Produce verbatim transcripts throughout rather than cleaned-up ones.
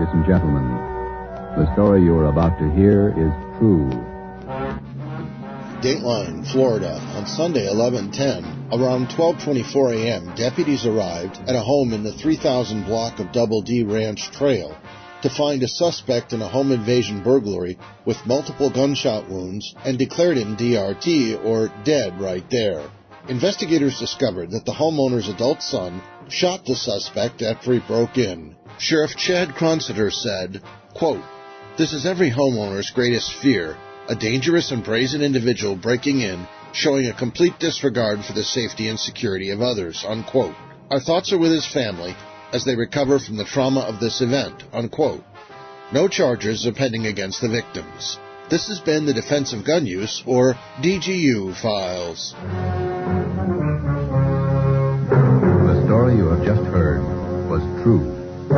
Ladies and gentlemen, the story you are about to hear is true. Dateline, Florida, on Sunday, eleven ten, around twelve twenty-four a.m., deputies arrived at a home in the three thousand block of Double D Ranch Trail to find a suspect in a home invasion burglary with multiple gunshot wounds and declared him D R T, or dead right there. Investigators discovered that the homeowner's adult son shot the suspect after he broke in. Sheriff Chad Cronsider said, quote, "This is every homeowner's greatest fear, a dangerous and brazen individual breaking in, showing a complete disregard for the safety and security of others," unquote. "Our thoughts are with his family as they recover from the trauma of this event," unquote. No charges are pending against the victims. This has been the Defense of Gun Use, or D G U, Files. The story you have just heard was true.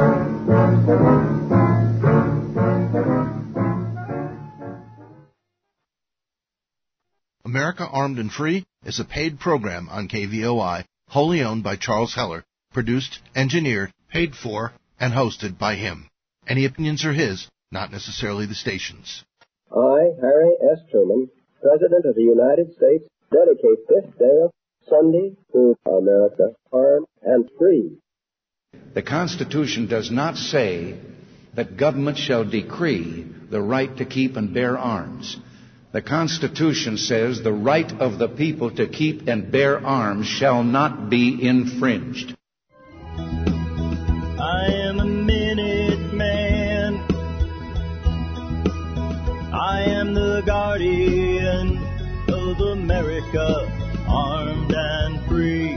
America Armed and Free is a paid program on K V O I, wholly owned by Charles Heller, produced, engineered, paid for, and hosted by him. Any opinions are his, not necessarily the station's. I, Harry S. Truman, President of the United States, dedicate this day of Sunday to America Armed and Free. The Constitution does not say that government shall decree the right to keep and bear arms. The Constitution says the right of the people to keep and bear arms shall not be infringed. I am a minute man. I am the guardian of America, armed and free.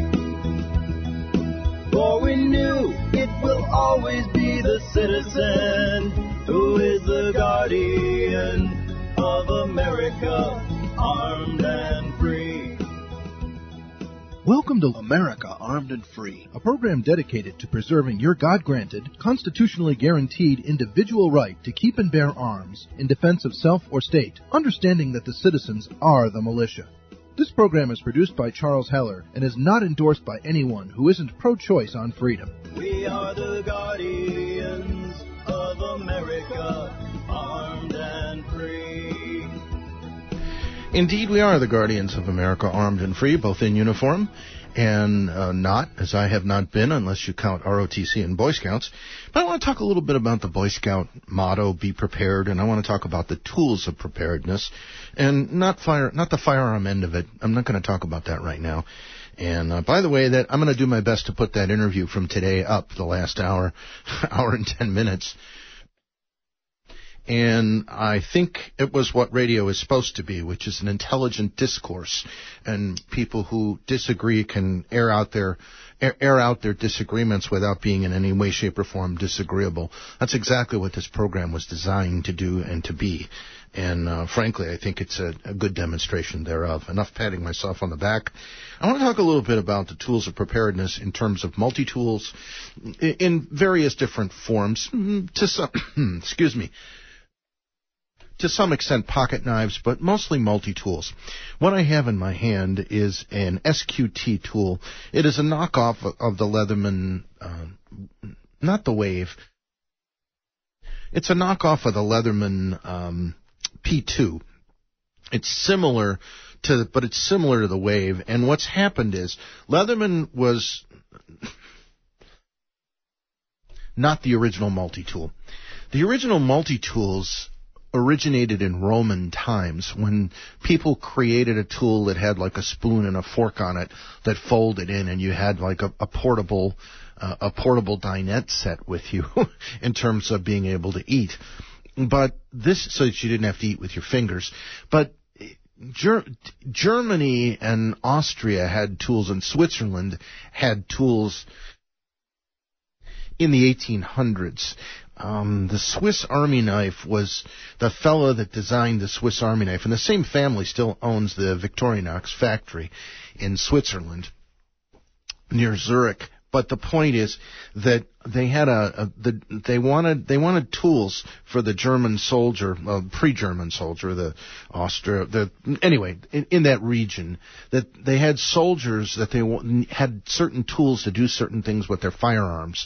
For we knew it will always be the citizen who is the guardian of America, armed and free. Welcome to America Armed and Free, a program dedicated to preserving your God-granted, constitutionally guaranteed individual right to keep and bear arms in defense of self or state, understanding that the citizens are the militia. This program is produced by Charles Heller and is not endorsed by anyone who isn't pro-choice on freedom. We are the guardians of America, armed and free. Indeed, we are the guardians of America, armed and free, both in uniform and uh, not, as I have not been, unless you count R O T C and Boy Scouts. But I want to talk a little bit about the Boy Scout motto, be prepared, and I want to talk about the tools of preparedness, and not fire, not the firearm end of it. I'm not going to talk about that right now. And uh, by the way, that I'm going to do my best to put that interview from today up the last hour, hour and ten minutes. And I think it was what radio is supposed to be, which is an intelligent discourse, and people who disagree can air out their air, air out their disagreements without being in any way, shape, or form disagreeable. That's exactly what this program was designed to do and to be. And uh, frankly, I think it's a, a good demonstration thereof. Enough patting myself on the back. I want to talk a little bit about the tools of preparedness in terms of multi-tools in various different forms. To some, excuse me. To some extent pocket knives, but mostly multi-tools. What I have in my hand is an S Q T tool. It is a knockoff of the Leatherman, uh, not the Wave. It's a knockoff of the Leatherman um, P two. It's similar to, but it's similar to the Wave. And what's happened is Leatherman was not the original multi-tool. The original multi-tools originated in Roman times when people created a tool that had like a spoon and a fork on it that folded in, and you had like a, a portable uh, a portable dinette set with you in terms of being able to eat. But this, so that you didn't have to eat with your fingers. But Ger- Germany and Austria had tools, and Switzerland had tools in the eighteen hundreds. Um, the Swiss Army knife was the fellow that designed the Swiss Army knife, and the same family still owns the Victorinox factory in Switzerland near Zurich. But the point is that they had a, a the, they wanted they wanted tools for the German soldier, uh, pre-German soldier, the Austria, the anyway in, in that region, that they had soldiers that they had certain tools to do certain things with their firearms,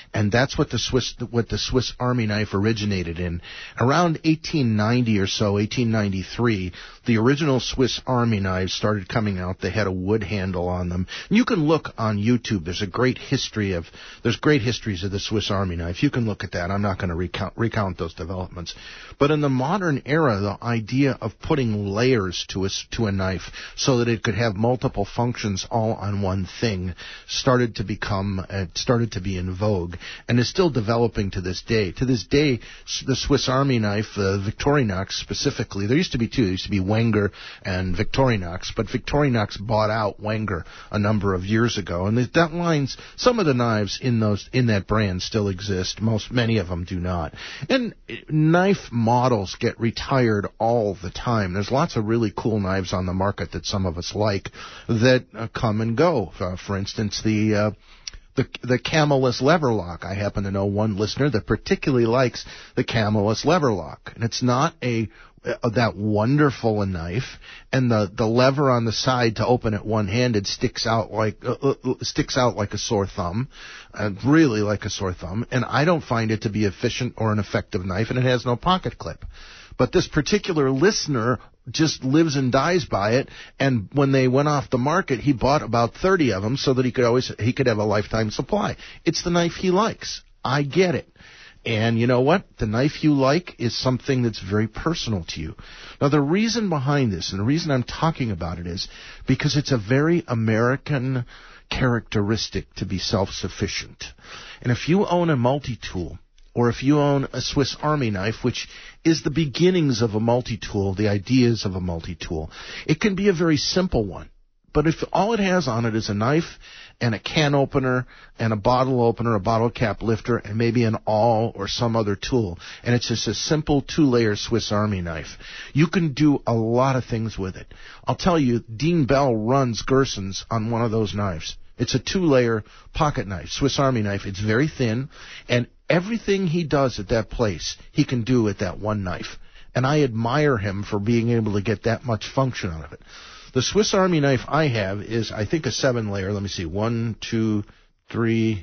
and that's what the Swiss what the Swiss Army knife originated in. Around eighteen ninety or so, eighteen ninety-three, the original Swiss Army knives started coming out. They had a wood handle on them. And you can look on YouTube. There's a great history of there's great histories of the Swiss Army knife. You can look at that. I'm not going to recount recount those developments. But in the modern era, the idea of putting layers to a to a knife so that it could have multiple functions all on one thing started to become uh, started to be in vogue, and is still developing to this day. To this day, the Swiss Army knife, uh, Victorinox specifically, there used to be two. There used to be Wenger and Victorinox, but Victorinox bought out Wenger a number of years ago, and that lines, some of the knives in those in that brand still exist. Most many of them do not. And knife models get retired all the time. There's lots of really cool knives on the market that some of us like that uh, come and go. Uh, for instance, the uh, the the Camelus lever lock. I happen to know one listener that particularly likes the Camelus lever lock, and it's not a uh, that wonderful a knife, and the the lever on the side to open it one-handed sticks out like uh, uh, sticks out like a sore thumb, uh, really like a sore thumb. And I don't find it to be efficient or an effective knife, and it has no pocket clip. But this particular listener just lives and dies by it, and when they went off the market, he bought about thirty of them so that he could always he could have a lifetime supply. It's the knife he likes. I get it. And you know what? The knife you like is something that's very personal to you. Now, the reason behind this, and the reason I'm talking about it, is because it's a very American characteristic to be self-sufficient. And if you own a multi-tool, or if you own a Swiss Army knife, which is the beginnings of a multi-tool, the ideas of a multi-tool, it can be a very simple one. But if all it has on it is a knife and a can opener and a bottle opener, a bottle cap lifter, and maybe an awl or some other tool, and it's just a simple two-layer Swiss Army knife, you can do a lot of things with it. I'll tell you, Dean Bell runs Gerson's on one of those knives. It's a two-layer pocket knife, Swiss Army knife. It's very thin, and everything he does at that place, he can do at that one knife. And I admire him for being able to get that much function out of it. The Swiss Army knife I have is, I think, a seven-layer. Let me see. One, two, three,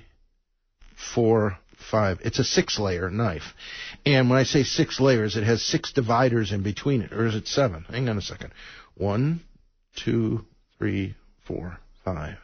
four, five. It's a six-layer knife. And when I say six layers, it has six dividers in between it. Or is it seven? Hang on a second. One, two, three, four, five.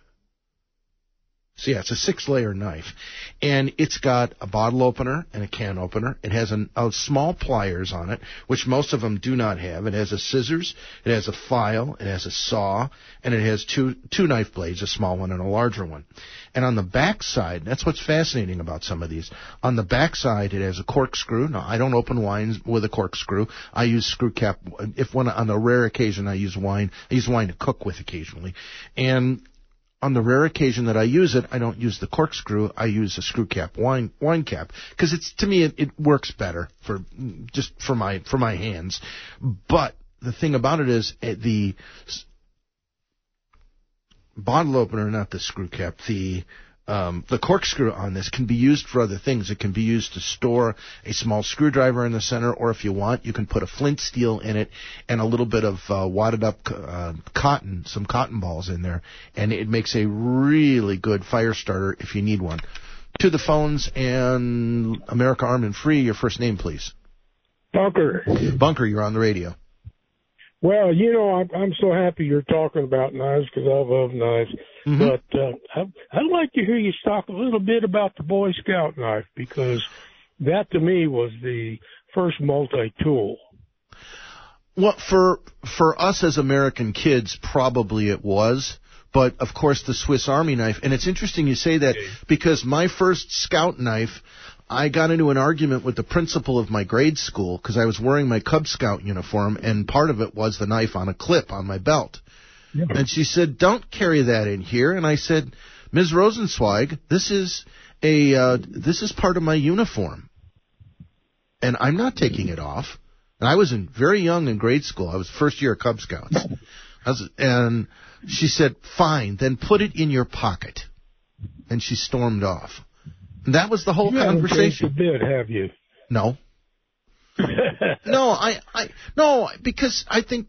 So, yeah, it's a six-layer knife, and it's got a bottle opener and a can opener. It has an, a small pliers on it, which most of them do not have. It has a scissors, it has a file, it has a saw, and it has two two knife blades, a small one and a larger one. And on the back side, that's what's fascinating about some of these. On the back side, it has a corkscrew. Now, I don't open wines with a corkscrew. I use screw cap. If one, on a rare occasion, I use wine. I use wine to cook with occasionally. And on the rare occasion that I use it, I don't use the corkscrew. I use a screw cap, wine wine cap, because it's to me it, it works better for just for my for my hands. But the thing about it is uh, the bottle opener, not the screw cap, the um, the corkscrew on this can be used for other things. It can be used to store a small screwdriver in the center, or if you want, you can put a flint steel in it and a little bit of uh, wadded up uh, cotton, some cotton balls in there, and it makes a really good fire starter if you need one. To the phones, and America Armed and Free, your first name, please. Bunker. Bunker, you're on the radio. Well, you know, I'm, I'm so happy you're talking about knives because I love knives. Mm-hmm. But uh, I, I'd like to hear you talk a little bit about the Boy Scout knife, because that to me was the first multi-tool. Well, for for us as American kids, probably it was. But, of course, the Swiss Army knife. And it's interesting you say that, because my first Scout knife, I got into an argument with the principal of my grade school because I was wearing my Cub Scout uniform, and part of it was the knife on a clip on my belt. Yeah. And she said, "Don't carry that in here." And I said, "Miz Rosenzweig, this is a uh, this is part of my uniform, and I'm not taking it off." And I was in very young in grade school. I was first year of Cub Scouts. I was, and she said, "Fine, then put it in your pocket." And she stormed off. And that was the whole you conversation. You haven't changed a bit, have you? No. no, I, I, no, because I think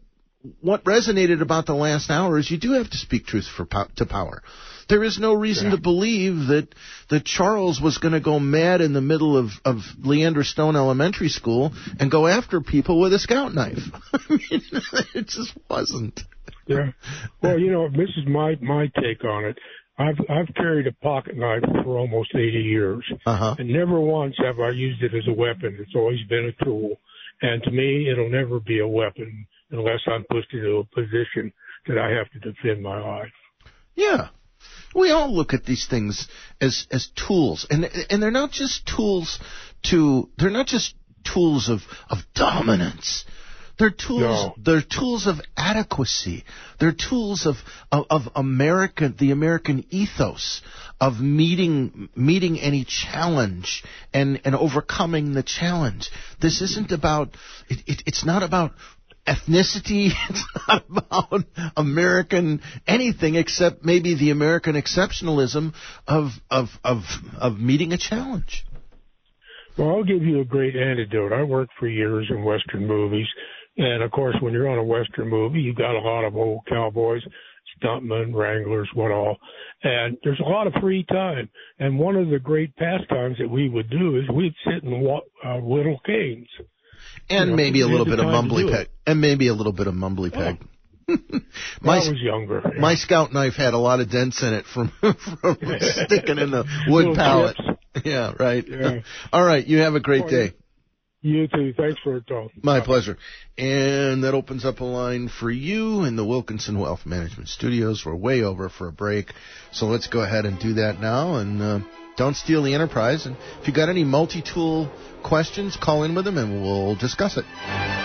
what resonated about the last hour is you do have to speak truth for po- to power. There is no reason yeah. to believe that that Charles was going to go mad in the middle of, of Leander Stone Elementary School and go after people with a scout knife. I mean, it just wasn't. Yeah. Well, you know, this is my my take on it. I've I've carried a pocket knife for almost eighty years, uh-huh. and never once have I used it as a weapon. It's always been a tool, and to me, it'll never be a weapon unless I'm put into a position that I have to defend my life. Yeah. We all look at these things as as tools, and and they're not just tools to they're not just tools of, of dominance. They're tools no. they're tools of adequacy. They're tools of, of of American the American ethos of meeting meeting any challenge and, and overcoming the challenge. This isn't about it, it, it's not about ethnicity. It's not about American anything except maybe the American exceptionalism of of of of meeting a challenge. Well, I'll give you a great antidote. I worked for years in Western movies, and of course, when you're on a Western movie, you've got a lot of old cowboys, stuntmen, wranglers, what all, and there's a lot of free time. And one of the great pastimes that we would do is we'd sit and uh, whittle canes. And you know, maybe a little bit of mumbly peg. And maybe a little bit of mumbly peg. Oh. my, I was younger. Yeah. My scout knife had a lot of dents in it from, from sticking in the wood pallet. Chips. Yeah, right. Yeah. All right, you have a great day. You too. Thanks for the talk. My Bye. Pleasure. And that opens up a line for you in the Wilkinson Wealth Management Studios. We're way over for a break, so let's go ahead and do that now. And uh, don't steal the enterprise. And if you got any multi-tool questions, call in with them and we'll discuss it.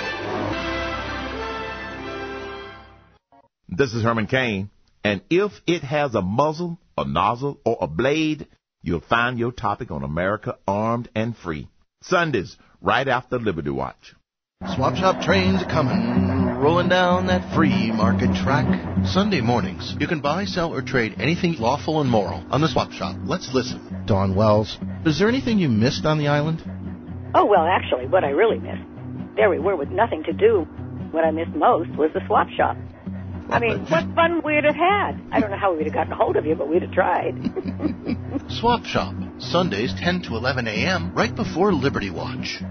This is Herman Cain, and if it has a muzzle, a nozzle, or a blade, you'll find your topic on America Armed and Free. Sundays, right after Liberty Watch. Swap shop trains are coming, rolling down that free market track. Sunday mornings, you can buy, sell, or trade anything lawful and moral on the Swap Shop. Let's listen. Dawn Wells, is there anything you missed on the island? Oh, well, actually, what I really missed, there we were with nothing to do. What I missed most was the Swap Shop. I mean, what fun we'd have had. I don't know how we'd have gotten a hold of you, but we'd have tried. Swap Shop, Sundays ten to eleven a.m., right before Liberty Watch.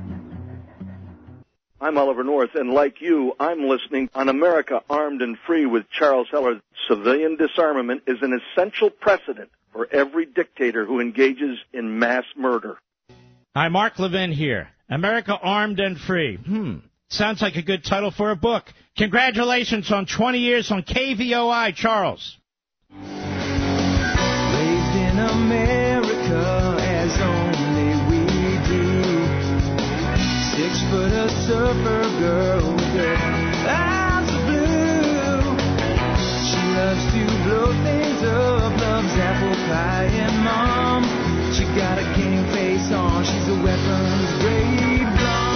I'm Oliver North, and like you, I'm listening on America Armed and Free with Charles Heller. Civilian disarmament is an essential precedent for every dictator who engages in mass murder. Hi, Mark Levin here. America Armed and Free. Hmm. Sounds like a good title for a book. Congratulations on twenty years on K V O I, Charles. Raised in America as only we do. Six foot a surfer girl with her eyes of blue. She loves to blow things up, loves apple pie and mom. She got a game face on, she's a weapons grade blonde.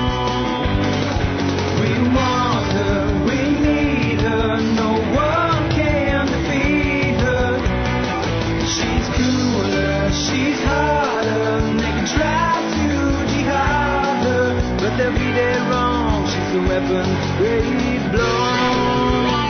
We want her, we need her, no one can defeat her. She's cooler, she's harder, they can try to jihad her, but they'll be dead wrong, she's a weapons grade blonde.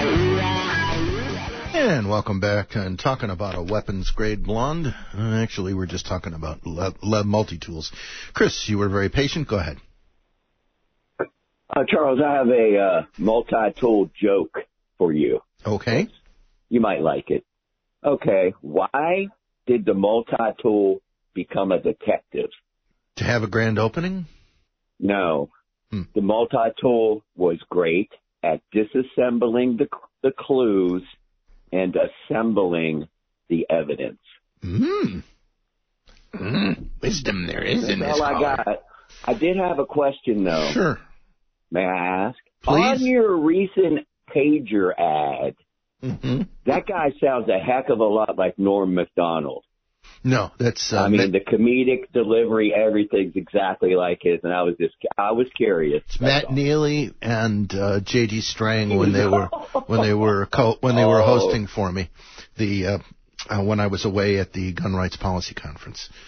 And welcome back and talking about a weapons grade blonde. Uh, actually, we're just talking about le- le- multi-tools. Chris, you were very patient. Go ahead. Uh, Charles, I have a uh, multi-tool joke for you. Okay. You might like it. Okay, why did the multi-tool become a detective? To have a grand opening? No. Hmm. The multi-tool was great at disassembling the, the clues and assembling the evidence. Mm. Mm. Wisdom there is That's in this all I caller. got. I did have a question, though. Sure. May I ask? Please. On your recent pager ad, mm-hmm. that guy sounds a heck of a lot like Norm Macdonald. No, that's. Uh, I mean, Matt, the comedic delivery, everything's exactly like his, and I was just, I was curious. It's Matt all. Neely and uh, J D Strang when they were when they were co- when they were Oh. hosting for me, the uh, uh, when I was away at the Gun Rights Policy Conference.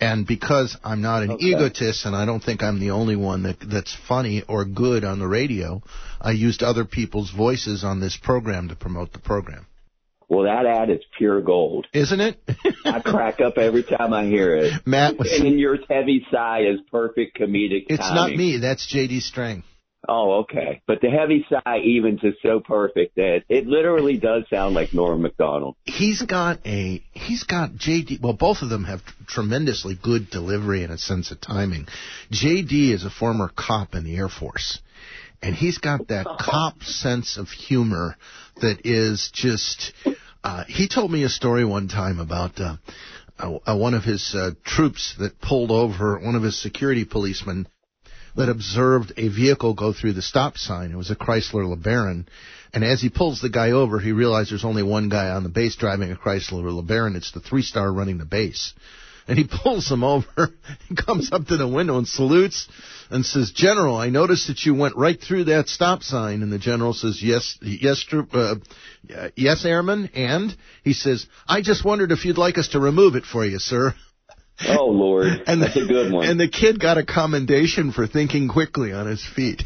And because I'm not an Okay. egotist and I don't think I'm the only one that that's funny or good on the radio, I used other people's voices on this program to promote the program. Well, that ad is pure gold. Isn't it? I crack up every time I hear it. Matt was, and then your heavy sigh is perfect comedic It's timing. not me. That's J D Strang. Oh, okay. But the heavy sigh evens is so perfect that it literally does sound like Norm Macdonald. He's got a, he's got J D, well, both of them have tremendously good delivery and a sense of timing. J D is a former cop in the Air Force, and he's got that cop sense of humor that is just, uh, he told me a story one time about, uh, uh, one of his, uh, troops that pulled over, one of his security policemen, that observed a vehicle go through the stop sign. It was a Chrysler LeBaron. And as he pulls the guy over, he realized there's only one guy on the base driving a Chrysler LeBaron. It's the three-star running the base. And he pulls him over, he comes up to the window and salutes and says, "General, I noticed that you went right through that stop sign." And the general says, yes, yes, uh, yes, Airman. And he says, "I just wondered if you'd like us to remove it for you, sir." Oh, Lord. And That's the, a good one. And the kid got a commendation for thinking quickly on his feet.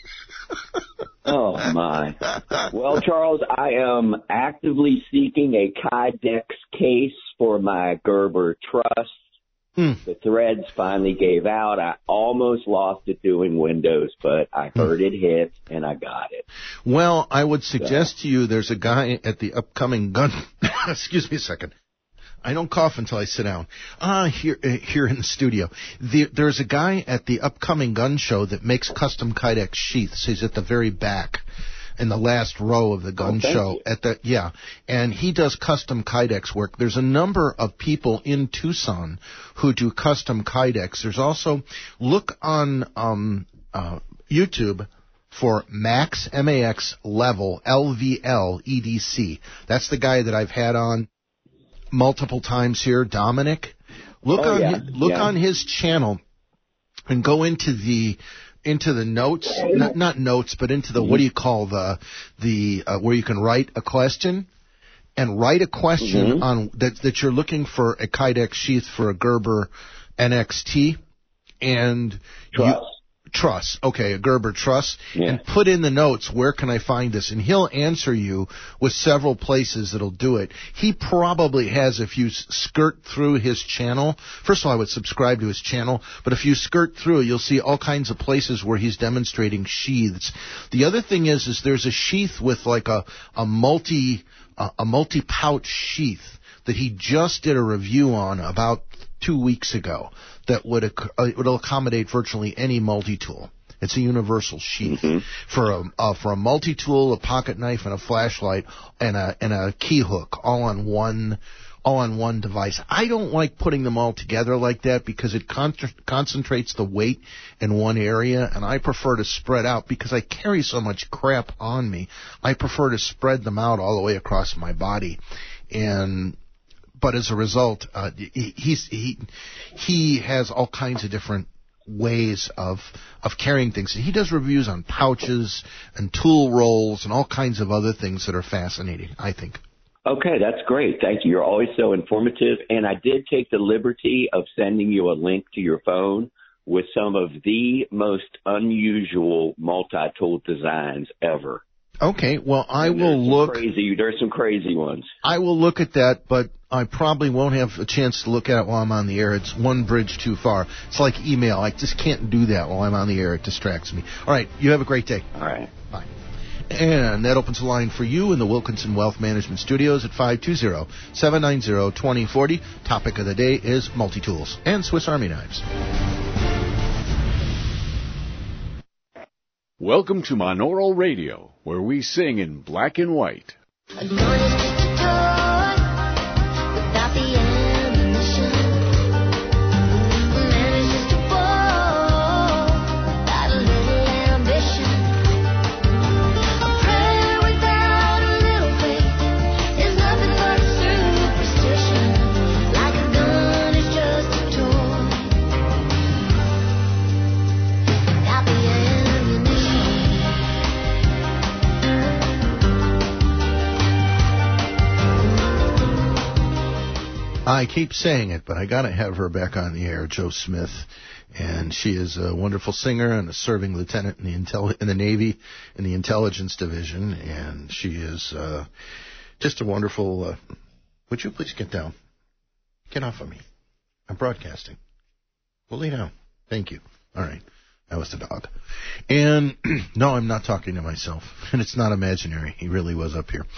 Oh, my. Well, Charles, I am actively seeking a Kydex case for my Gerber Trust. Hmm. The threads finally gave out. I almost lost it doing Windows, but I heard it hit, and I got it. Well, I would suggest so. to you there's a guy at the upcoming gun... Excuse me a second. I don't cough until I sit down. Ah, here, uh, here in the studio. The, there's a guy at the upcoming gun show that makes custom Kydex sheaths. He's at the very back, in the last row of the gun oh, show. You. At the yeah, and he does custom Kydex work. There's a number of people in Tucson who do custom Kydex. There's also look on um, uh, YouTube for Max M A X Level L V L E D C. That's the guy that I've had on multiple times here, Dominic. Look oh, on yeah. his, look yeah. on his channel and go into the into the notes, not, not notes, but into the mm-hmm. what do you call the the uh, where you can write a question and write a question mm-hmm. on that that you're looking for a Kydex sheath for a Gerber N X T and Trust. You, Truss, okay, a Gerber Truss, yeah. and put in the notes, where can I find this? And he'll answer you with several places that'll do it. He probably has, if you skirt through his channel, first of all, I would subscribe to his channel, but if you skirt through, you'll see all kinds of places where he's demonstrating sheaths. The other thing is, is there's a sheath with like a, a multi, uh, a multi-pouch sheath that he just did a review on about two weeks ago that would uh, would accommodate virtually any multi-tool. It's a universal sheath mm-hmm. for a uh, for a multi-tool, a pocket knife, and a flashlight, and a and a key hook, all on one all on one device. I don't like putting them all together like that because it con- concentrates the weight in one area, and I prefer to spread out because I carry so much crap on me. I prefer to spread them out all the way across my body, and. But as a result, uh, he, he's, he he has all kinds of different ways of of carrying things. He does reviews on pouches and tool rolls and all kinds of other things that are fascinating, I think. Okay, that's great. Thank you. You're always so informative. And I did take the liberty of sending you a link to your phone with some of the most unusual multi-tool designs ever. Okay, well, I will look. Crazy, there's some crazy ones. I will look at that, but I probably won't have a chance to look at it while I'm on the air. It's one bridge too far. It's like email. I just can't do that while I'm on the air. It distracts me. All right, you have a great day. All right. Bye. And that opens the line for you in the Wilkinson Wealth Management Studios at five two zero, seven nine zero, two zero four zero. Topic of the day is multi-tools and Swiss Army knives. Welcome to Monaural Radio, where we sing in black and white. I keep saying it, but I got to have her back on the air, Jo Smith. And she is a wonderful singer and a serving lieutenant in the intel in the Navy in the intelligence division. And she is uh, just a wonderful. Uh, would you please get down? Get off of me. I'm broadcasting. Well, lay down. Thank you. All right. That was the dog. And no, I'm not talking to myself. And it's not imaginary. He really was up here.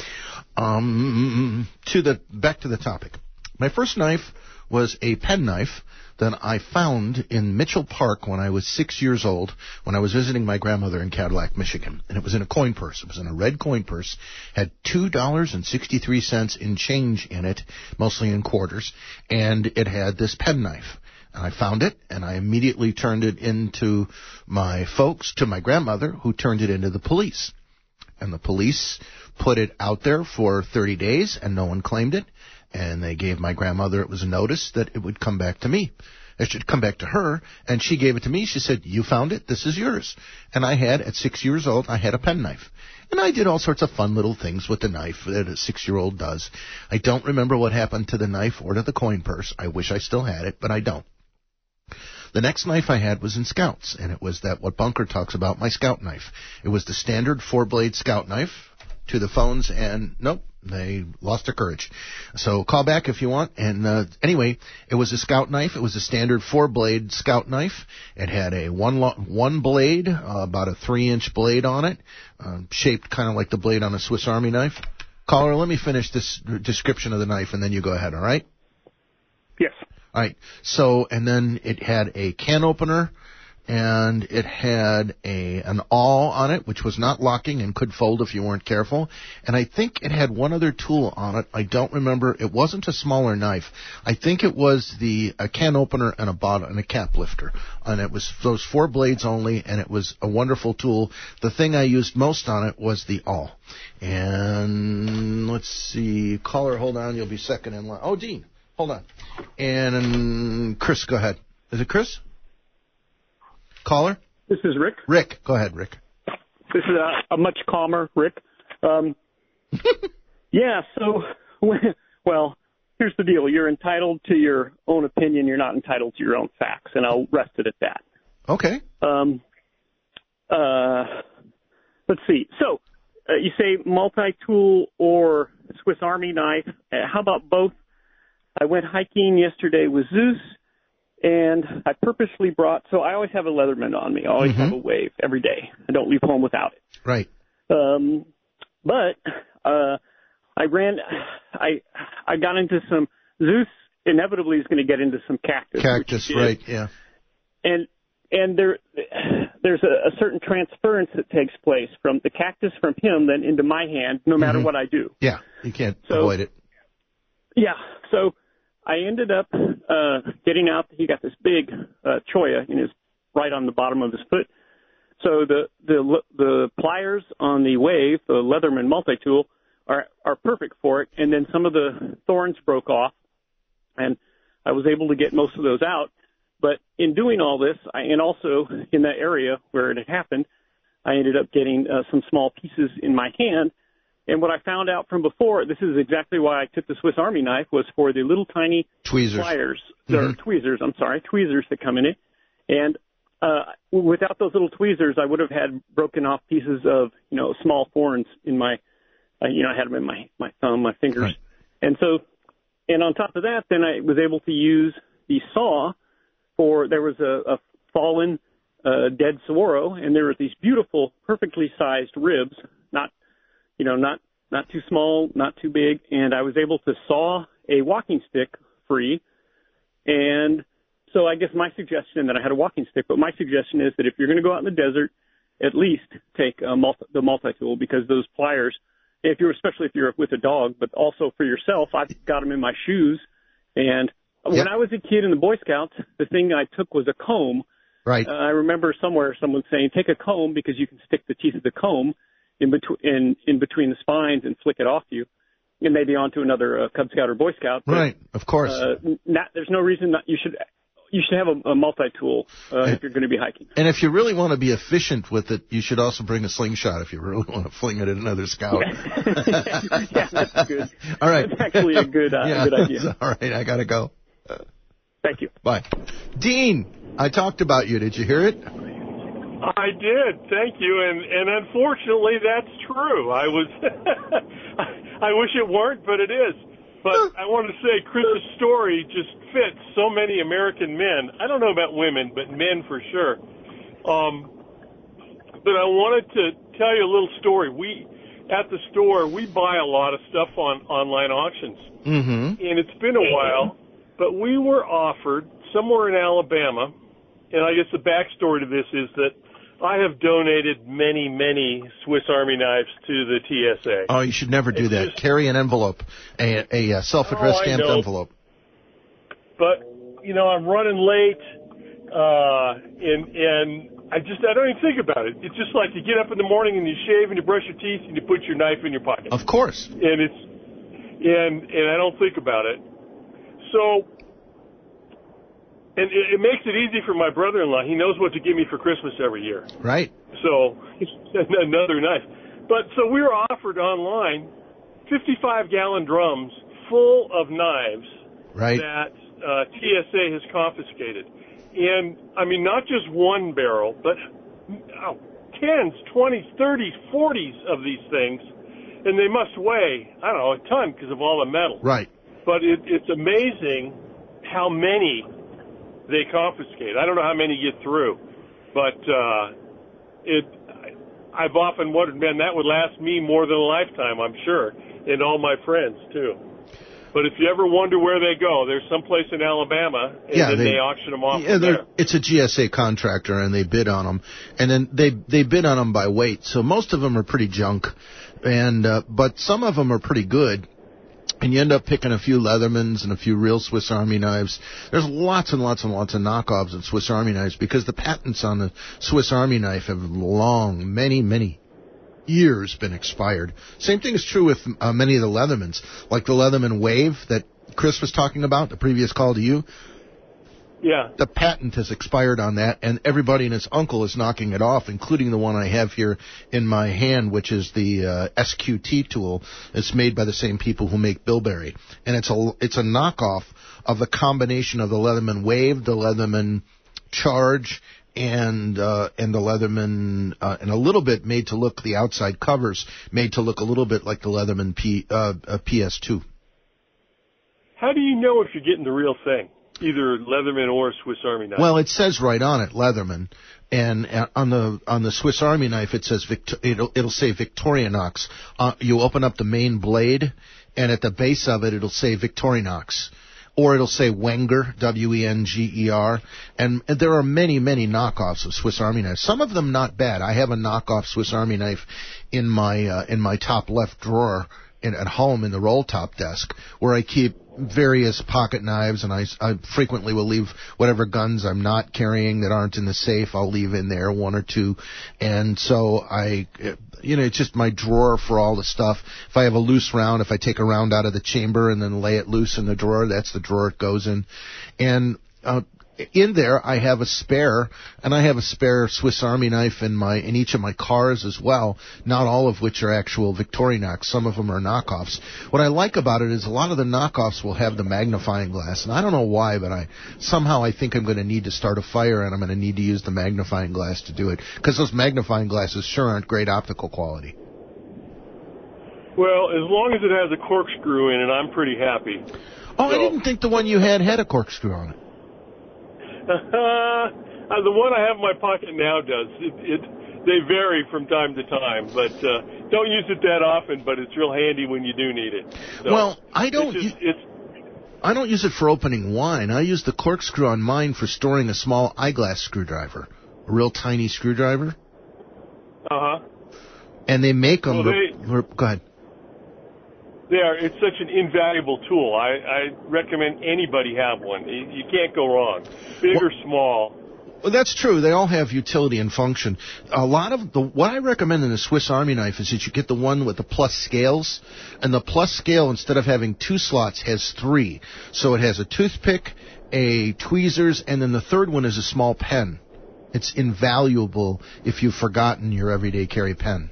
Um, to the back to the topic. My first knife was a penknife that I found in Mitchell Park when I was six years old, when I was visiting my grandmother in Cadillac, Michigan. And it was in a coin purse. It was in a red coin purse, had two dollars and sixty-three cents in change in it, mostly in quarters, and it had this penknife. And I found it, and I immediately turned it into my folks, to my grandmother, who turned it into the police. And the police put it out there for thirty days, and no one claimed it. And they gave my grandmother, it was a notice that it would come back to me. It should come back to her, and she gave it to me. She said, you found it, this is yours. And I had, at six years old, I had a penknife. And I did all sorts of fun little things with the knife that a six-year-old does. I don't remember what happened to the knife or to the coin purse. I wish I still had it, but I don't. The next knife I had was in Scouts, and it was that what Bunker talks about, my Scout knife. It was the standard four-blade Scout knife. To the phones, and nope, they lost their courage. So call back if you want. And uh, anyway, it was a Scout knife. It was a standard four-blade Scout knife. It had a one lo- one blade, uh, about a three-inch blade on it, uh, shaped kind of like the blade on a Swiss Army knife. Caller, let me finish this description of the knife, and then you go ahead, all right? Yes. All right. So, and then it had a can opener, and it had a an awl on it, which was not locking and could fold if you weren't careful. And I think it had one other tool on it. I don't remember. It wasn't a smaller knife. I think it was the a can opener and a bottle and a cap lifter. And it was those four blades only, and it was a wonderful tool. The thing I used most on it was the awl. And let's see. Caller, hold on. You'll be second in line. Oh, Dean, hold on. And Chris, go ahead. Is it Chris? Caller? This is Rick. Rick. Go ahead, Rick. This is a, a much calmer Rick. Um, yeah, so, well, here's the deal. You're entitled to your own opinion. You're not entitled to your own facts, and I'll rest it at that. Okay. Um, uh, let's see. So, uh, you say multi-tool or Swiss Army knife. Uh, how about both? I went hiking yesterday with Zeus. And I purposely brought, so I always have a Leatherman on me. I always mm-hmm. have a Wave every day. I don't leave home without it. Right. Um, but uh, I ran, I I got into some, Zeus inevitably is going to get into some cactus. Cactus, right, yeah. And and there there's a, a certain transference that takes place from the cactus from him then into my hand, no matter mm-hmm. what I do. Yeah, you can't so, avoid it. Yeah, so I ended up uh, getting out. He got this big uh, cholla in his right on the bottom of his foot. So the the the pliers on the Wave, the Leatherman multi-tool, are are perfect for it. And then some of the thorns broke off, and I was able to get most of those out. But in doing all this, I, and also in that area where it had happened, I ended up getting uh, some small pieces in my hand. And what I found out from before, this is exactly why I took the Swiss Army knife, was for the little tiny tweezers, pliers, mm-hmm. or tweezers, I'm sorry, tweezers that come in it. And uh, without those little tweezers, I would have had broken off pieces of, you know, small thorns in my, uh, you know, I had them in my, my thumb, my fingers. Right. And so, and on top of that, then I was able to use the saw for, there was a, a fallen uh, dead saguaro, and there were these beautiful, perfectly sized ribs, not You know, not not too small, not too big, and I was able to saw a walking stick free. And so I guess my suggestion, that I had a walking stick, but my suggestion is that if you're going to go out in the desert, at least take a multi, the multi-tool, because those pliers, if you're especially if you're with a dog, but also for yourself, I've got them in my shoes. And yep. when I was a kid in the Boy Scouts, the thing I took was a comb. Right. Uh, I remember somewhere someone saying, take a comb because you can stick the teeth of the comb in between in, in between the spines and flick it off you, and maybe onto another uh, Cub Scout or Boy Scout. But, right, of course. Uh, not, there's no reason that you should you should have a, a multi-tool uh, if you're going to be hiking. And if you really want to be efficient with it, you should also bring a slingshot if you really want to fling it at another scout. Yeah, that's good. All right. That's actually a good, uh, yeah, good idea. All right, I got to go. Thank you. Bye. Dean, I talked about you. Did you hear it? I did, thank you, and and unfortunately that's true. I was, I wish it weren't, but it is. But I wanted to say Chris's story just fits so many American men. I don't know about women, but men for sure. Um, but I wanted to tell you a little story. We, at the store, we buy a lot of stuff on online auctions. Mm-hmm. And it's been a while, but we were offered somewhere in Alabama, and I guess the backstory to this is that I have donated many, many Swiss Army knives to the T S A. Oh, you should never do It's that. just- Carry an envelope, a, a, uh self-addressed Oh, I stamped know. envelope. But, you know, I'm running late, uh, and, and I just, I don't even think about it. It's just like you get up in the morning and you shave and you brush your teeth and you put your knife in your pocket. Of course. And it's, and, and I don't think about it. So, and it, it makes it easy for my brother-in-law. He knows what to give me for Christmas every year. Right. So, another knife. But, so we were offered online fifty-five gallon drums full of knives Right. that uh, T S A has confiscated. And, I mean, not just one barrel, but oh, tens, twenties, thirties, forties of these things. And they must weigh, I don't know, a ton because of all the metal. Right. But it, it's amazing how many they confiscate. I don't know how many get through, but uh, it. I've often wondered, man, that would last me more than a lifetime, I'm sure, and all my friends too. But if you ever wonder where they go, there's some place in Alabama, and Yeah, then they- they, auction them off Yeah, from they're- there. it's a G S A contractor, and they bid on them, and then they they bid on them by weight. So most of them are pretty junk, and uh, but some of them are pretty good. And you end up picking a few Leathermans and a few real Swiss Army knives. There's lots and lots and lots of knockoffs of Swiss Army knives because the patents on the Swiss Army knife have long, many, many years been expired. Same thing is true with uh, many of the Leathermans, like the Leatherman Wave that Chris was talking about, the previous call to you. Yeah. The patent has expired on that, and everybody and his uncle is knocking it off, including the one I have here in my hand, which is the uh, S Q T tool. It's made by the same people who make Bilberry, and it's a it's a knockoff of the combination of the Leatherman Wave, the Leatherman Charge, and uh, and the Leatherman, uh, and a little bit made to look, the outside covers made to look a little bit like the Leatherman P, uh, uh, P S two. How do you know if you're getting the real thing? Either Leatherman or Swiss Army knife. Well, it says right on it, Leatherman, and uh, on the on the Swiss Army knife it says Victor- it'll it'll say Victorinox. Uh, you open up the main blade, and at the base of it it'll say Victorinox, or it'll say Wenger, W E N G E R, and, and there are many many knockoffs of Swiss Army knives. Some of them not bad. I have a knockoff Swiss Army knife in my uh, in my top left drawer in, at home in the roll top desk where I keep various pocket knives, and I, I frequently will leave whatever guns I'm not carrying that aren't in the safe. I'll leave in there one or two, and so I, you know, it's just my drawer for all the stuff. If I have a loose round, if I take a round out of the chamber and then lay it loose in the drawer, that's the drawer it goes in, and uh, in there I have a spare, and I have a spare Swiss Army knife in my in each of my cars as well, not all of which are actual Victorinox. Some of them are knockoffs. What I like about it is a lot of the knockoffs will have the magnifying glass, and I don't know why, but I somehow I think I'm going to need to start a fire, and I'm going to need to use the magnifying glass to do it, because those magnifying glasses sure aren't great optical quality. Well, as long as it has a corkscrew in it, I'm pretty happy. Oh, So- I didn't think the one you had had a corkscrew on it. Uh, the one I have in my pocket now does. It, it they vary from time to time, but uh, don't use it that often. But it's real handy when you do need it. So Well, I don't It's, just, it's I don't use it for opening wine. I use the corkscrew on mine for storing a small eyeglass screwdriver, a real tiny screwdriver. uh huh. And they make them. Well, they- go ahead. They are. It's such an invaluable tool. I, I recommend anybody have one. You, you can't go wrong, big or small. Well, that's true. They all have utility and function. A lot of the what I recommend in a Swiss Army knife is that you get the one with the plus scales, and the plus scale, instead of having two slots, has three. So it has a toothpick a tweezers, and then the third one is a small pen. It's invaluable if you've forgotten your everyday carry pen.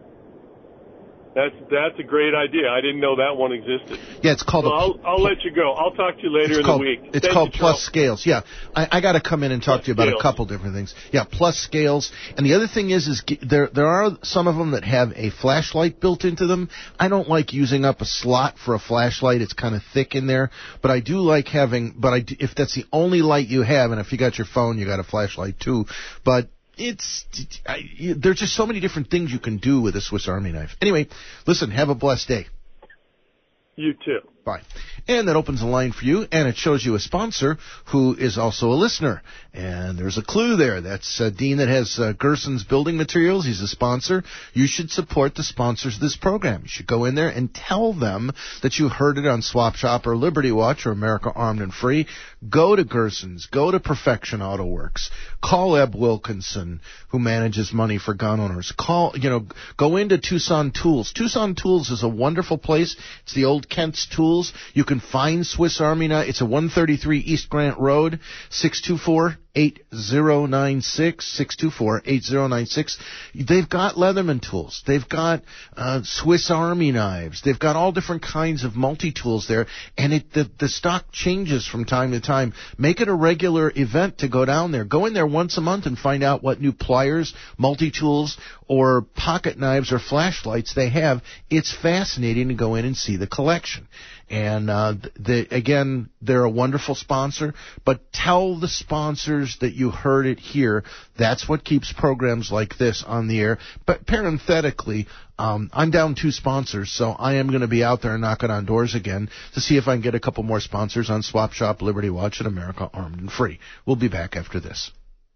That's that's a great idea. I didn't know that one existed. Yeah, it's called. So a, I'll I'll let you go. I'll talk to you later it's in called, the week. It's Thank called you, Plus Charles. Scales. Yeah, I, I got to come in and talk Plus to you about Scales. a couple different things. Yeah, Plus Scales. And the other thing is, is there there are some of them that have a flashlight built into them. I don't like using up a slot for a flashlight. It's kind of thick in there. But I do like having. But I do, if that's the only light you have, and if you got your phone, you got a flashlight too. But It's I, there's just so many different things you can do with a Swiss Army knife. Anyway, listen, have a blessed day. You too. Bye. And that opens a line for you, and it shows you a sponsor who is also a listener. And there's a clue there. That's uh, Dean that has uh, Gerson's Building Materials. He's a sponsor. You should support the sponsors of this program. You should go in there and tell them that you heard it on Swap Shop or Liberty Watch or America Armed and Free. Go to Gerson's. Go to Perfection Auto Works. Call Eb Wilkinson, who manages money for gun owners. Call, you know, go into Tucson Tools. Tucson Tools is a wonderful place. It's the old Kent's Tools. You can find Swiss Army knife. It's a one thirty-three East Grant Road, six two four, eight zero nine six, six two four, eight zero nine six. They've got Leatherman tools. They've got uh, Swiss Army knives. They've got all different kinds of multi-tools there, and it the, the stock changes from time to time. Make it a regular event to go down there. Go in there once a month and find out what new pliers, multi-tools, or pocket knives or flashlights they have. It's fascinating to go in and see the collection. And uh, the, again, they're a wonderful sponsor, but tell the sponsors that you heard it here. That's what keeps programs like this on the air. But parenthetically, um, I'm down two sponsors, so I am going to be out there knocking on doors again to see if I can get a couple more sponsors on Swap Shop, Liberty Watch, and America Armed and Free. We'll be back after this.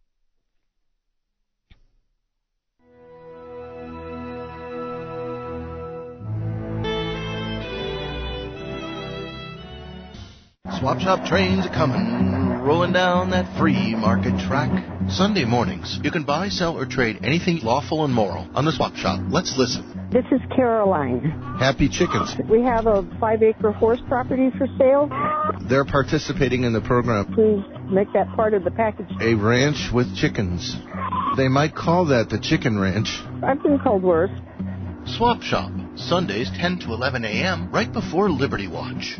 Swap Shop trains are coming, rolling down that free market track. Sunday mornings, you can buy, sell, or trade anything lawful and moral on the Swap Shop. Let's listen. This is Caroline. Happy chickens. We have a five-acre horse property for sale. They're participating in the program. Please make that part of the package. A ranch with chickens. They might call that the Chicken Ranch. I've been called worse. Swap Shop, Sundays ten to eleven a.m., right before Liberty Watch.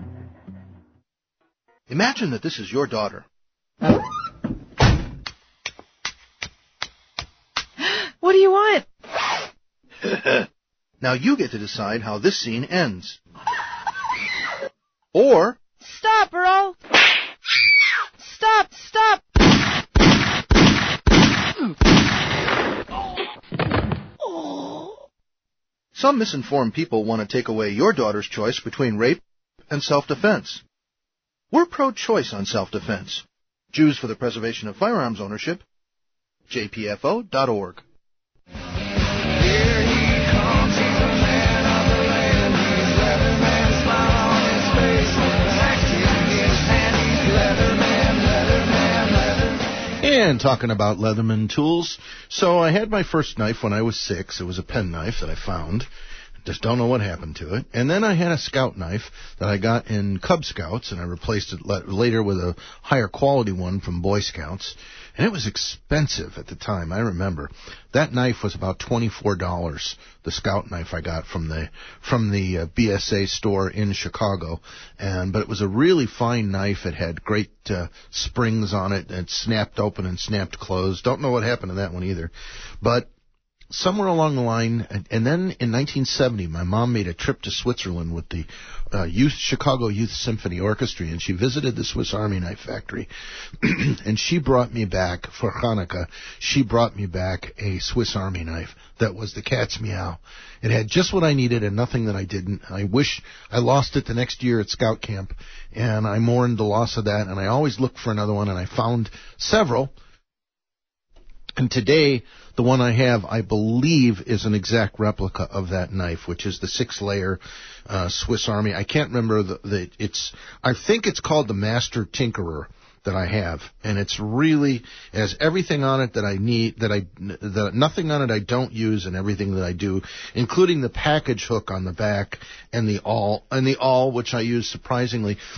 Imagine that this is your daughter. What do you want? Now you get to decide how this scene ends. Or... Stop, Earl! Stop, stop! Some misinformed people want to take away your daughter's choice between rape and self-defense. We're pro-choice on self-defense. Jews for the Preservation of Firearms Ownership, J P F O dot org. And talking about Leatherman tools, so I had my first knife when I was six. It was a pen knife that I found. Just don't know what happened to it. And then I had a scout knife that I got in Cub Scouts, and I replaced it later with a higher quality one from Boy Scouts. And it was expensive at the time, I remember. That knife was about twenty-four dollars, the scout knife I got from the from the uh, B S A store in Chicago. And but it was a really fine knife. It had great uh, springs on it. It snapped open and snapped closed. Don't know what happened to that one either. But somewhere along the line, and, and then in nineteen seventy, my mom made a trip to Switzerland with the uh, Youth Chicago Youth Symphony Orchestra, and she visited the Swiss Army knife factory. And she brought me back, for Hanukkah, she brought me back a Swiss Army knife that was the cat's meow. It had just what I needed and nothing that I didn't. I wish I lost it the next year at Scout Camp, and I mourned the loss of that, and I always looked for another one, and I found several. And today, the one I have, I believe, is an exact replica of that knife, which is the six-layer uh, Swiss Army. I can't remember the, the. It's. I think it's called the Master Tinkerer that I have, and it's really it has everything on it that I need. That I that nothing on it I don't use, and everything that I do, including the package hook on the back and the awl and the awl, which I use surprisingly.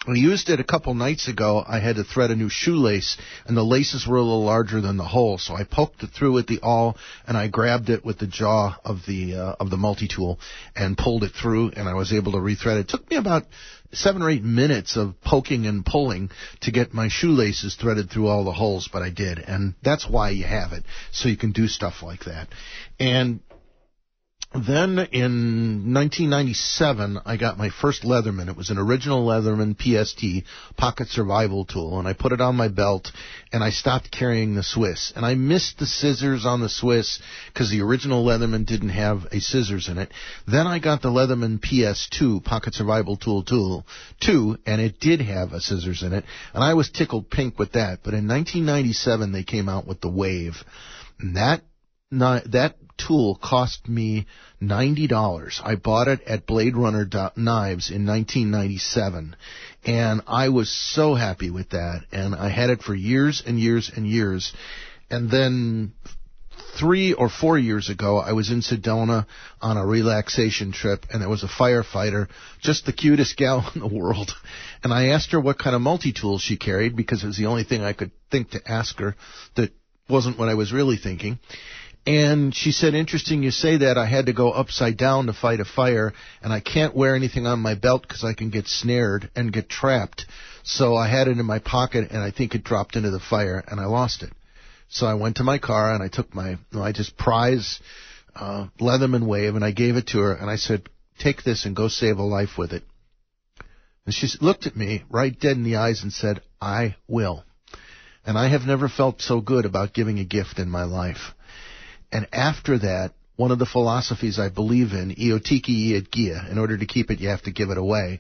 I used it a couple nights ago. I had to thread a new shoelace, and the laces were a little larger than the hole, so I poked it through with the awl, and I grabbed it with the jaw of the uh, of the multi-tool and pulled it through, and I was able to rethread it. It took me about seven or eight minutes of poking and pulling to get my shoelaces threaded through all the holes, but I did, and that's why you have it, so you can do stuff like that. And then in nineteen ninety-seven, I got my first Leatherman. It was an original Leatherman P S T, pocket survival tool, and I put it on my belt, and I stopped carrying the Swiss. And I missed the scissors on the Swiss because the original Leatherman didn't have a scissors in it. Then I got the Leatherman P S two, pocket survival tool tool two, and it did have a scissors in it, and I was tickled pink with that. But in nineteen ninety-seven, they came out with the Wave, and that that tool cost me ninety dollars. I bought it at Blade Runner Knives in nineteen ninety-seven, and I was so happy with that, and I had it for years and years and years. And then three or four years ago, I was in Sedona on a relaxation trip, and there was a firefighter, just the cutest gal in the world, and I asked her what kind of multi-tools she carried, because it was the only thing I could think to ask her that wasn't what I was really thinking. And she said, interesting you say that. I had to go upside down to fight a fire, and I can't wear anything on my belt because I can get snared and get trapped. So I had it in my pocket, and I think it dropped into the fire, and I lost it. So I went to my car, and I took my, I just prize uh, Leatherman Wave, and I gave it to her, and I said, take this and go save a life with it. And she looked at me right dead in the eyes and said, I will. And I have never felt so good about giving a gift in my life. And after that, one of the philosophies I believe in, Eotiki et Gia, in order to keep it, you have to give it away.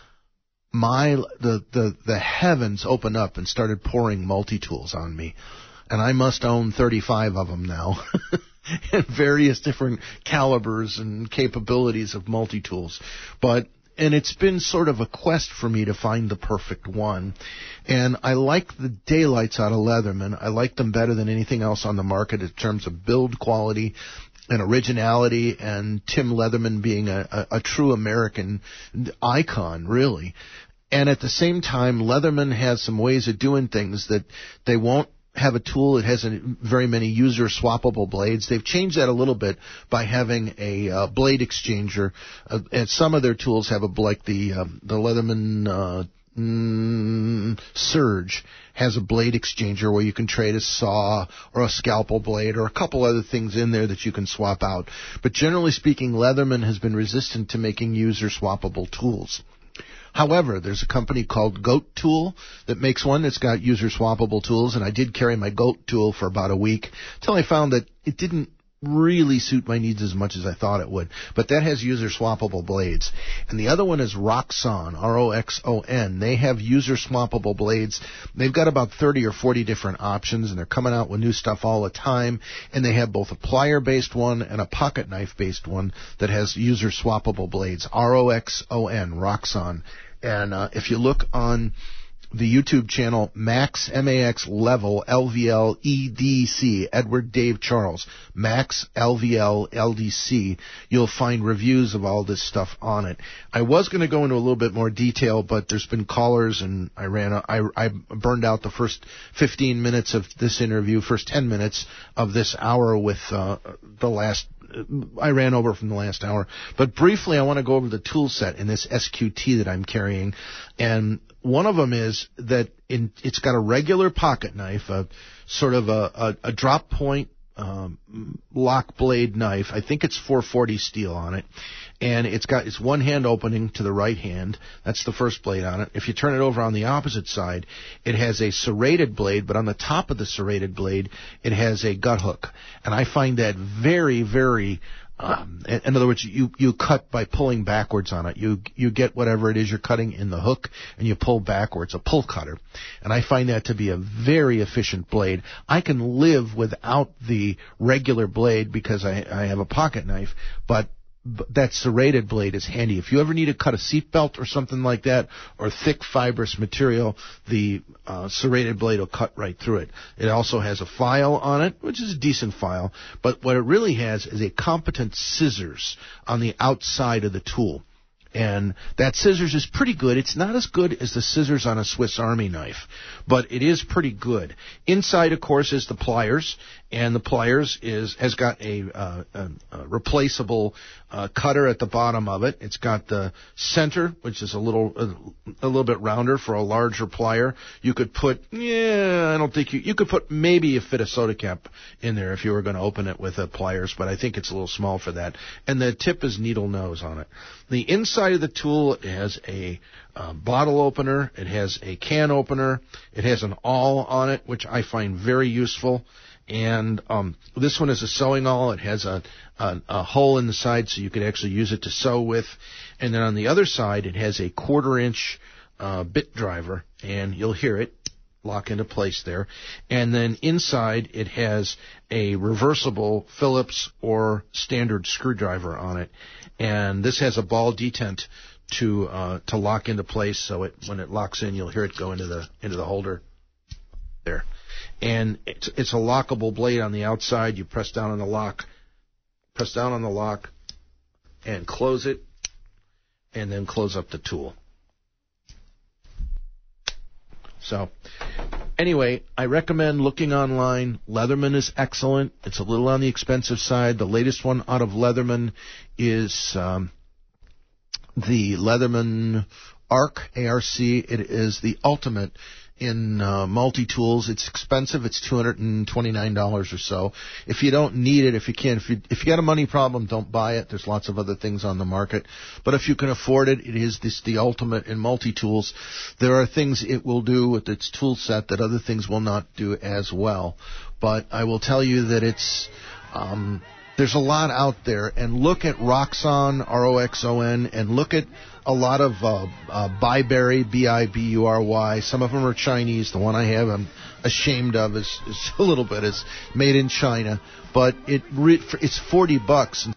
My the, the, the heavens opened up and started pouring multi-tools on me. And I must own thirty-five of them now, in various different calibers and capabilities of multi-tools. But And it's been sort of a quest for me to find the perfect one. And I like the daylights out of Leatherman. I like them better than anything else on the market in terms of build quality and originality, and Tim Leatherman being a, a, a true American icon, really. And at the same time, Leatherman has some ways of doing things that they won't have a tool that has a, very many user swappable blades. They've changed that a little bit by having a uh, blade exchanger, uh, and some of their tools have a, like the uh, the Leatherman uh, mm, Surge has a blade exchanger where you can trade a saw or a scalpel blade or a couple other things in there that you can swap out. But generally speaking, Leatherman has been resistant to making user swappable tools. However, there's a company called Goat Tool that makes one that's got user-swappable tools, and I did carry my Goat Tool for about a week until I found that it didn't really suit my needs as much as I thought it would. But that has user-swappable blades. And the other one is Roxxon, R O X O N. They have user-swappable blades. They've got about thirty or forty different options, and they're coming out with new stuff all the time. And they have both a plier-based one and a pocket knife-based one that has user-swappable blades. R O X O N, Roxxon. And uh, if you look on the YouTube channel Max, M A X Level, L V L E D C, Edward Dave Charles, Max L V L L D C, you'll find reviews of all this stuff on it. I was going to go into a little bit more detail, but there's been callers, and I ran, I, I burned out the first fifteen minutes of this interview, first ten minutes of this hour with uh, the last. I ran over from the last hour. But briefly, I want to go over the tool set in this S Q T that I'm carrying. And one of them is that in, it's got a regular pocket knife, a sort of a, a, a drop point um, lock blade knife. I think it's four forty steel on it. And it's got its one hand opening to the right hand. That's the first blade on it. If you turn it over on the opposite side, it has a serrated blade, but on the top of the serrated blade, it has a gut hook. And I find that very, very, um, in, in other words, you, you cut by pulling backwards on it. You, you get whatever it is you're cutting in the hook, and you pull backwards, a pull cutter. And I find that to be a very efficient blade. I can live without the regular blade because I, I have a pocket knife, but that serrated blade is handy. If you ever need to cut a seatbelt or something like that, or thick fibrous material, the uh, serrated blade will cut right through it. It also has a file on it, which is a decent file, but what it really has is a competent scissors on the outside of the tool. And that scissors is pretty good. It's not as good as the scissors on a Swiss Army knife, but it is pretty good. Inside, of course, is the pliers, and the pliers is has got a, uh, a, a replaceable uh, cutter at the bottom of it. It's got the center, which is a little a, a little bit rounder for a larger plier. You could put, yeah, I don't think you you could put maybe a fit of soda cap in there if you were going to open it with a pliers, but I think it's a little small for that. And the tip is needle nose on it. The inside of the tool has a uh, bottle opener. It has a can opener. It has an awl on it, which I find very useful. And um, this one is a sewing awl. It has a, a, a hole in the side so you could actually use it to sew with. And then on the other side, it has a quarter-inch uh, bit driver, and you'll hear it lock into place there. And then inside, it has a reversible Phillips or standard screwdriver on it. And this has a ball detent to uh, to lock into place, so it when it locks in, you'll hear it go into the into the holder there. And it's, it's a lockable blade on the outside. You press down on the lock, press down on the lock, and close it, and then close up the tool. So, anyway, I recommend looking online. Leatherman is excellent. It's a little on the expensive side. The latest one out of Leatherman is um, the Leatherman Arc, A R C. It is the ultimate in uh, multi-tools. It's expensive. It's two hundred twenty-nine dollars or so. If you don't need it, if you can, if you if you got a money problem, don't buy it. There's lots of other things on the market. But if you can afford it, it is this the ultimate in multi-tools. There are things it will do with its tool set that other things will not do as well. But I will tell you that it's um, there's a lot out there. And look at Roxxon, R O X O N, and look at a lot of uh, uh, Bibury, B I B U R Y. Some of them are Chinese. The one I have I'm ashamed of is, is a little bit. It's made in China. But it re- it's forty bucks